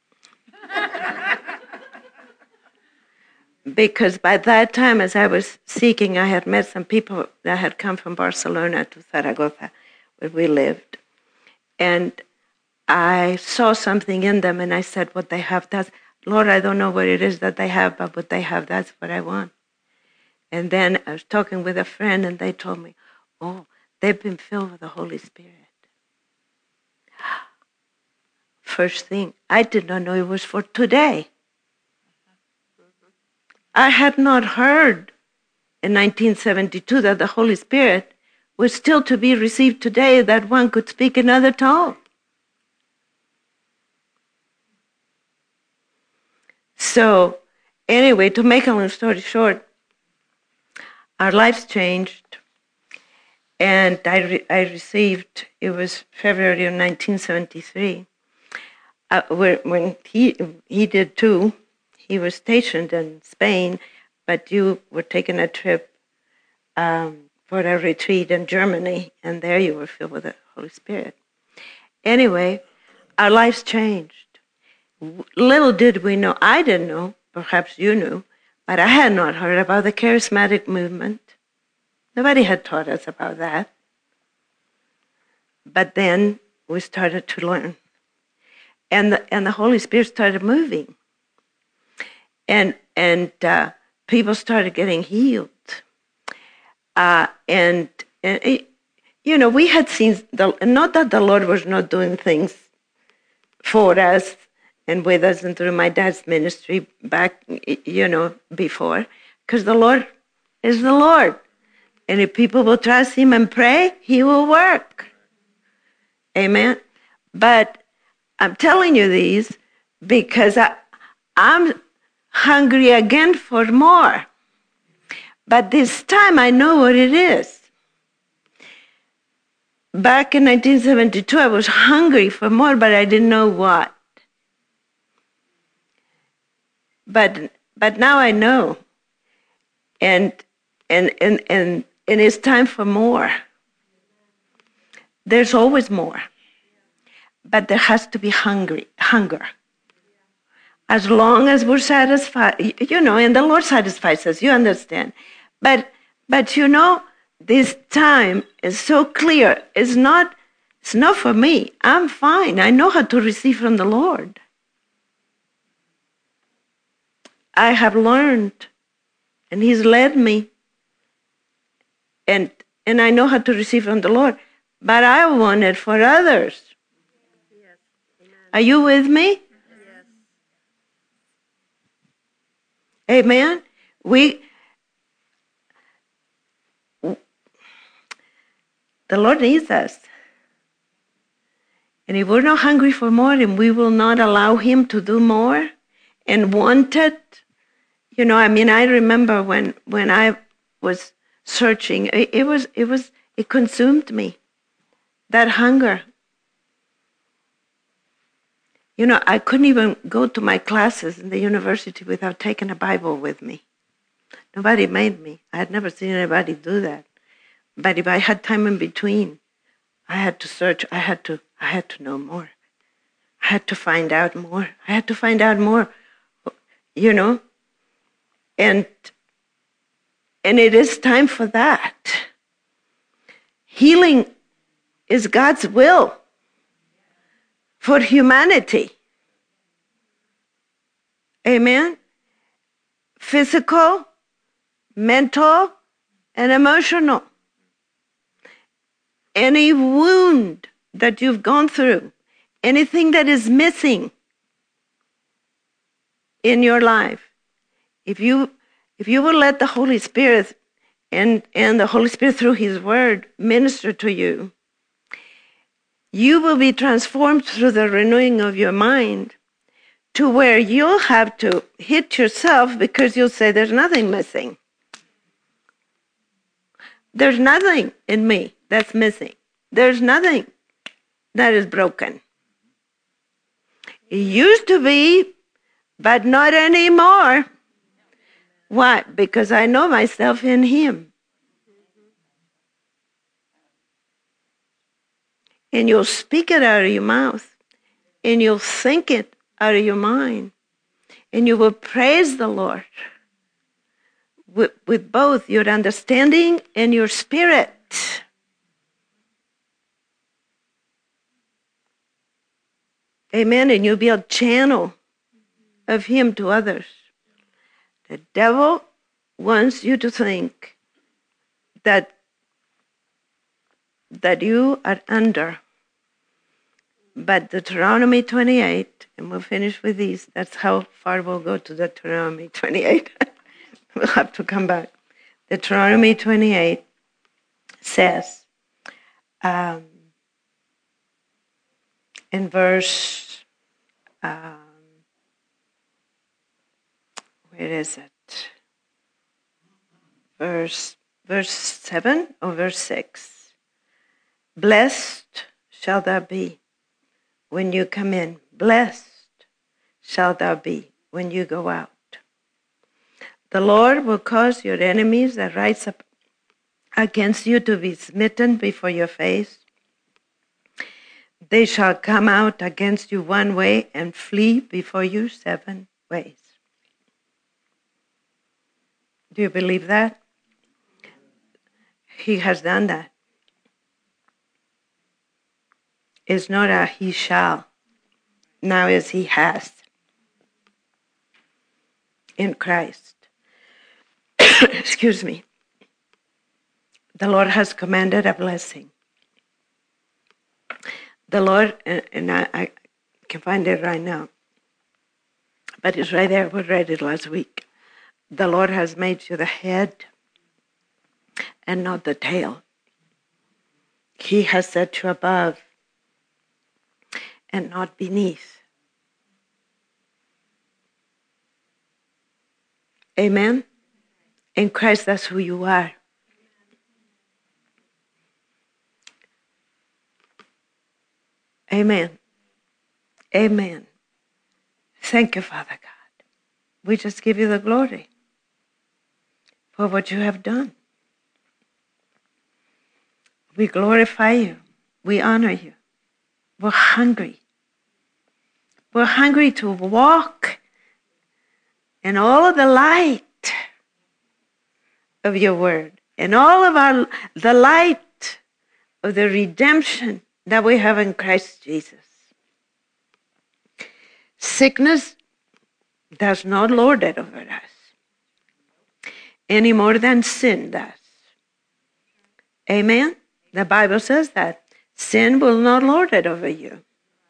Because by that time, as I was seeking, I had met some people that had come from Barcelona to Zaragoza, where we lived. And I saw something in them, and I said, what they have, that's, Lord, I don't know what it is that they have, but what they have, that's what I want. And then I was talking with a friend, and they told me, oh, they've been filled with the Holy Spirit. First thing, I did not know it was for today. I had not heard in 1972 that the Holy Spirit was still to be received today, that one could speak another tongue. So, anyway, to make a long story short, our lives changed, and I received, it was February of 1973, when he did too. He was stationed in Spain, but you were taking a trip for a retreat in Germany, and there you were filled with the Holy Spirit. Anyway, our lives changed. Little did we know, I didn't know, perhaps you knew, but I had not heard about the charismatic movement. Nobody had taught us about that. But then we started to learn. And the Holy Spirit started moving. And people started getting healed. And we had seen, not that the Lord was not doing things for us and with us and through my dad's ministry back, before, because the Lord is the Lord. And if people will trust him and pray, he will work. Amen? But I'm telling you these because I'm hungry again for more. But this time I know what it is. Back in 1972, I was hungry for more, but I didn't know what. But now I know. And it's time for more. There's always more. But there has to be hunger. As long as we're satisfied, and the Lord satisfies us, you understand. But this time is so clear. It's not for me. I'm fine. I know how to receive from the Lord. I have learned, and he's led me, and I know how to receive from the Lord. But I want it for others. Yes. Are you with me? Yes. Amen. The Lord needs us. And if we're not hungry for more and we will not allow him to do more and want it, I remember when I was searching, it consumed me, that hunger. You know, I couldn't even go to my classes in the university without taking a Bible with me. Nobody made me. I had never seen anybody do that. But if I had time in between, I had to search. I had to know more. I had to find out more. I had to find out more, you know. And it is time for that. Healing is God's will for humanity. Amen? Physical, mental, and emotional. Any wound that you've gone through, anything that is missing in your life, if you will let the Holy Spirit and the Holy Spirit through His Word minister to you, you will be transformed through the renewing of your mind to where you'll have to hit yourself because you'll say, there's nothing missing. There's nothing in me that's missing. There's nothing that is broken. It used to be, but not anymore. Why? Because I know myself in Him. And you'll speak it out of your mouth. And you'll think it out of your mind. And you will praise the Lord with both your understanding and your spirit. Amen. And you'll be a channel of Him to others. The devil wants you to think that you are under. But Deuteronomy 28, and we'll finish with these. That's how far we'll go to Deuteronomy 28. We'll have to come back. Deuteronomy 28 says, in verse, where is it? Verse 7 or verse 6. Blessed shall thou be when you come in. Blessed shall thou be when you go out. The Lord will cause your enemies that rise up against you to be smitten before your face. They shall come out against you one way and flee before you 7 ways. Do you believe that? He has done that. It's not a he shall. Now is he has. In Christ. Excuse me. The Lord has commanded a blessing. The Lord, and I can find it right now, but it's right there. We read it last week. The Lord has made you the head and not the tail. He has set you above and not beneath. Amen? In Christ, that's who you are. Amen. Amen. Thank you, Father God. We just give you the glory for what you have done. We glorify you. We honor you. We're hungry. We're hungry to walk in all of the light of your word, and all of the light of the redemption that we have in Christ Jesus. Sickness does not lord it over us any more than sin does. Amen? The Bible says that. Sin will not lord it over you.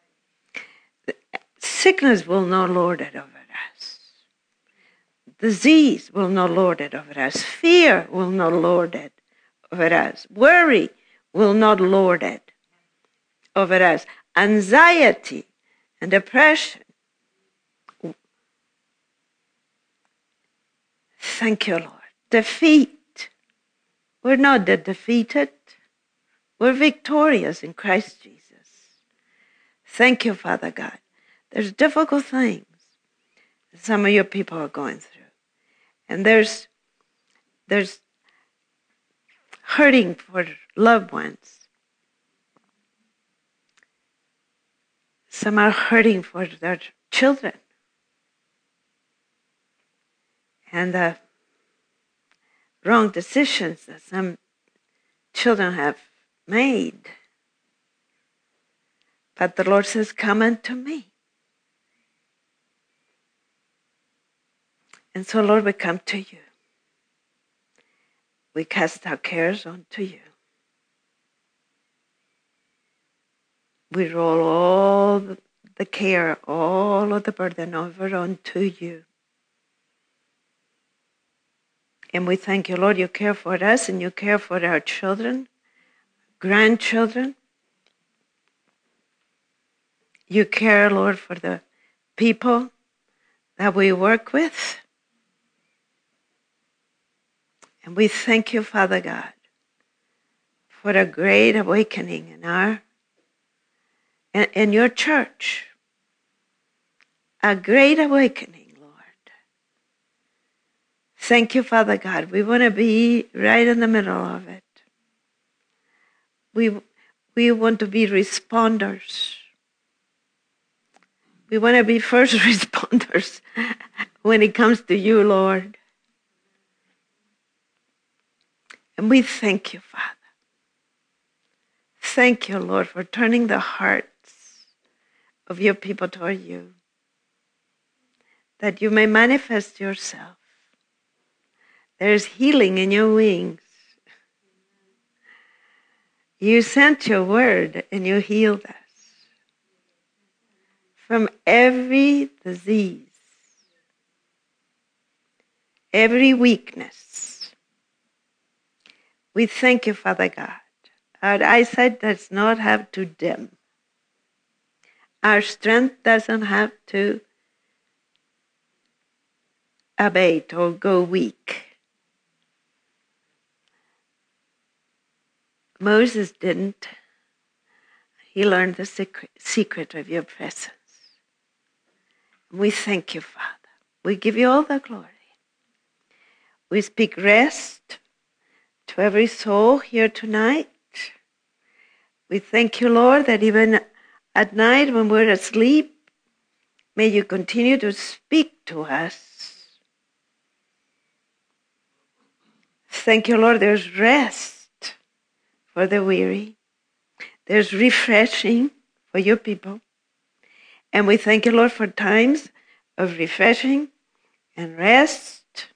Sickness will not lord it over us. Disease will not lord it over us. Fear will not lord it over us. Worry will not lord it over us. Anxiety and depression. Thank you, Lord. Defeat. We're not defeated. We're victorious in Christ Jesus. Thank you, Father God. There's difficult things that some of your people are going through. And there's hurting for loved ones. Some are hurting for their children. And the wrong decisions that some children have made. But the Lord says, come unto me. And so, Lord, we come to you. We cast our cares onto you. We roll all the care, all of the burden over onto you. And we thank you, Lord, you care for us and you care for our children, grandchildren. You care, Lord, for the people that we work with. And we thank you, Father God, for a great awakening in your church. A great awakening, Lord. Thank you, Father God. We want to be right in the middle of it. We want to be responders. We want to be first responders when it comes to you, Lord. And we thank you, Father. Thank you, Lord, for turning the hearts of your people toward you, that you may manifest yourself. There is healing in your wings. You sent your word and you healed us from every disease, every weakness. We thank you, Father God. Our eyesight does not have to dim. Our strength doesn't have to abate or go weak. Moses didn't. He learned the secret of your presence. We thank you, Father. We give you all the glory. We speak rest to every soul here tonight. We thank you, Lord, that even at night when we're asleep, may you continue to speak to us. Thank you, Lord, there's rest for the weary. There's refreshing for your people. And we thank you, Lord, for times of refreshing and rest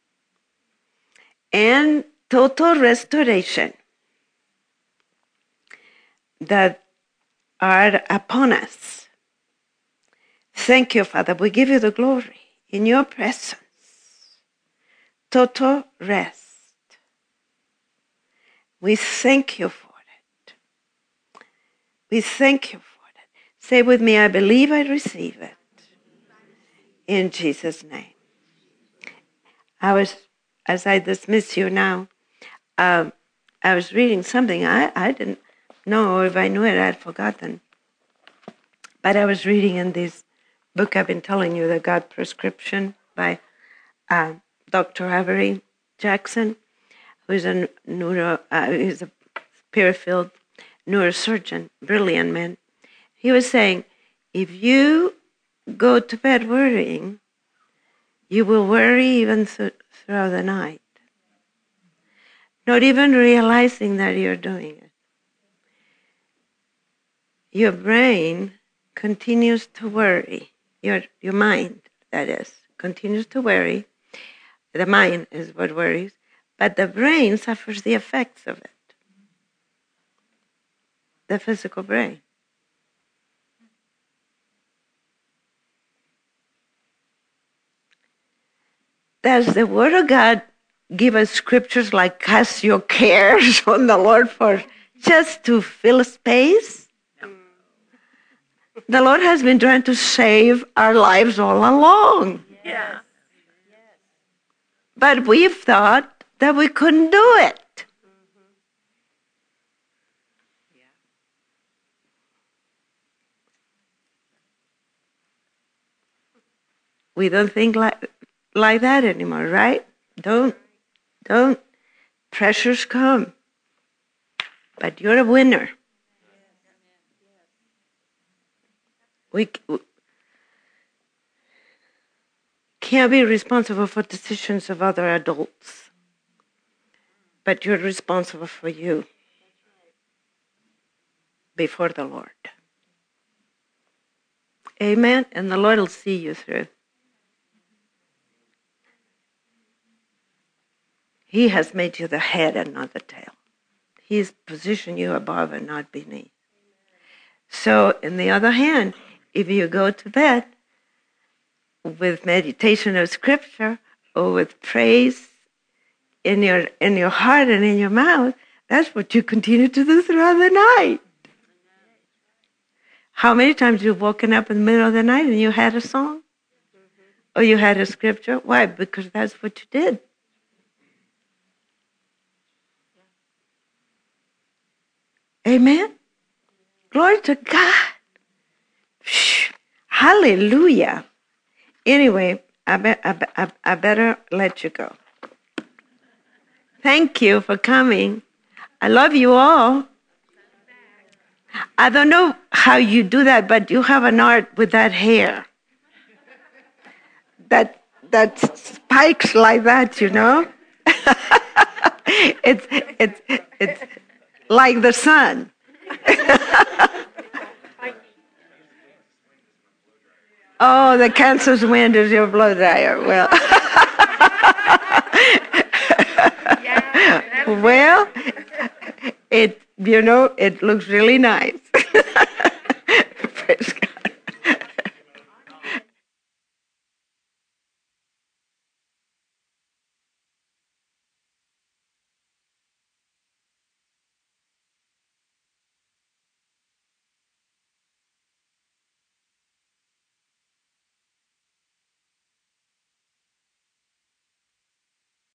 and total restoration that are upon us. Thank you, Father. We give you the glory in your presence. Total rest. We thank you for it. We thank you for it. Say with me, I believe I receive it. In Jesus' name. As I dismiss you now, I was reading something. I didn't know, or if I knew it, I'd forgotten. But I was reading in this book I've been telling you, The God Prescription by Dr. Avery Jackson, who's a spirit-filled neurosurgeon, brilliant man. He was saying, if you go to bed worrying, you will worry even throughout the night, not even realizing that you're doing it. Your brain continues to worry. Your mind, that is, continues to worry. The mind is what worries, but the brain suffers the effects of it. The physical brain. Does the Word of God give us scriptures like cast your cares on the Lord for just to fill space? No. The Lord has been trying to save our lives all along. Yeah. But we've thought that we couldn't do it. We don't think like that anymore, right? Don't. Pressures come. But you're a winner. We can't be responsible for decisions of other adults. But you're responsible for you before the Lord. Amen? And the Lord will see you through. He has made you the head and not the tail. He's positioned you above and not beneath. So, on the other hand, if you go to bed with meditation of Scripture or with praise in your heart and in your mouth, that's what you continue to do throughout the night. How many times you've woken up in the middle of the night and you had a song? Or you had a scripture? Why? Because that's what you did. Amen? Glory to God. Hallelujah. Anyway, I better let you go. Thank you for coming. I love you all. I don't know how you do that, but you have an art with that hair. That spikes like that, you know? It's like the sun. Oh, the Kansas wind is your blow dryer. Well, well, it looks really nice.